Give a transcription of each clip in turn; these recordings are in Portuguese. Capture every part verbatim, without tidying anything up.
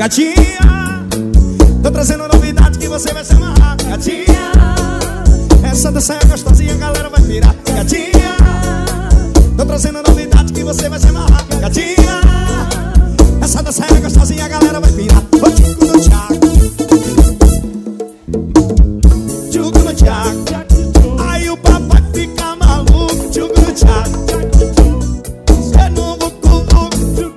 Gatinha, tô trazendo novidade que você vai se amarrar. Gatinha, essa dança é gostosinha, a galera vai pirar. Gatinha, tô trazendo novidade que você vai se amarrar. Gatinha, essa dança é gostosinha, a galera vai pirar. Ô Tico no Thiago, Tico no Thiago, aí o papai fica maluco. Tico no Thiago, é novo cuvuco.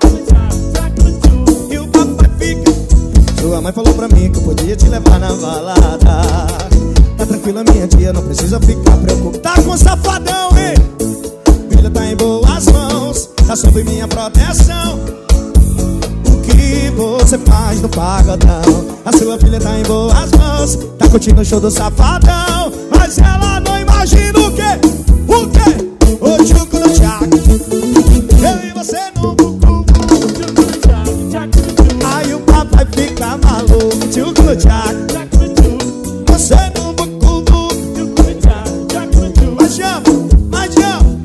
E o papai fica. Sua mãe falou pra mim que eu podia te levar na balada. Tá tranquila minha tia, não precisa ficar preocupada. Tá com safadão, hein? Filha tá em boas mãos, tá sob minha proteção. O que você faz no pagodão? A sua filha tá em boas mãos, tá curtindo o show do safadão. Mas ela não imagina o quê? O quê? O Tico no Thiago, eu e você no bucu. Aí o papai fica maluco. Tico no Thiago, você no bucu. Mas chama, mas chama.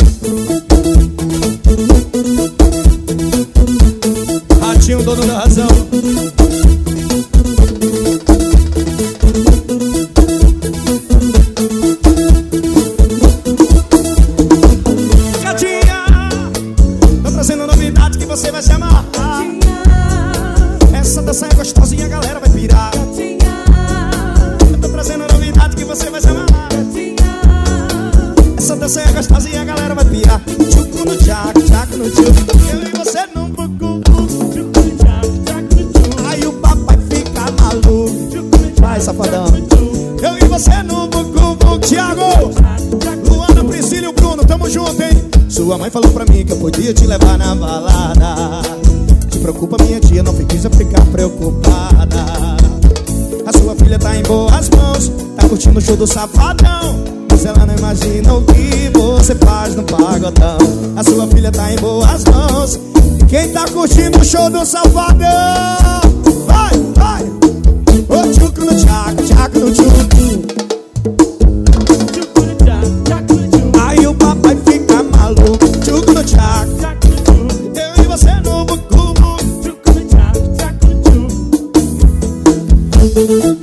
Ratinho, dono da razão. Gatinha, tô trazendo novidade que você vai se amarrar. Essa dança é gostosinha, a galera vai pirar. Eu tô trazendo novidade que você vai se amarrar. Essa dança é gostosinha, a galera vai pirar. Tico no Thiago, Thiago no Tico, eu e você não bucu. Aí o papai fica maluco. Vai, safadão. Eu e você no bucu, Thiago, Luana, Priscila e o Bruno, tamo junto, hein? Sua mãe falou pra mim que eu podia te levar na balada. Te preocupa minha tia, não precisa ficar preocupada. A sua filha tá em boas mãos, tá curtindo o show do safadão. Mas ela não imagina o que você faz no pagodão. A sua filha tá em boas mãos, e quem tá curtindo o show do safadão? Vai, vai! Ô Tico no Thiago, Thiago no Tico. Aí o papai fica maluco. Tico no Thiago, eu e você no bucu.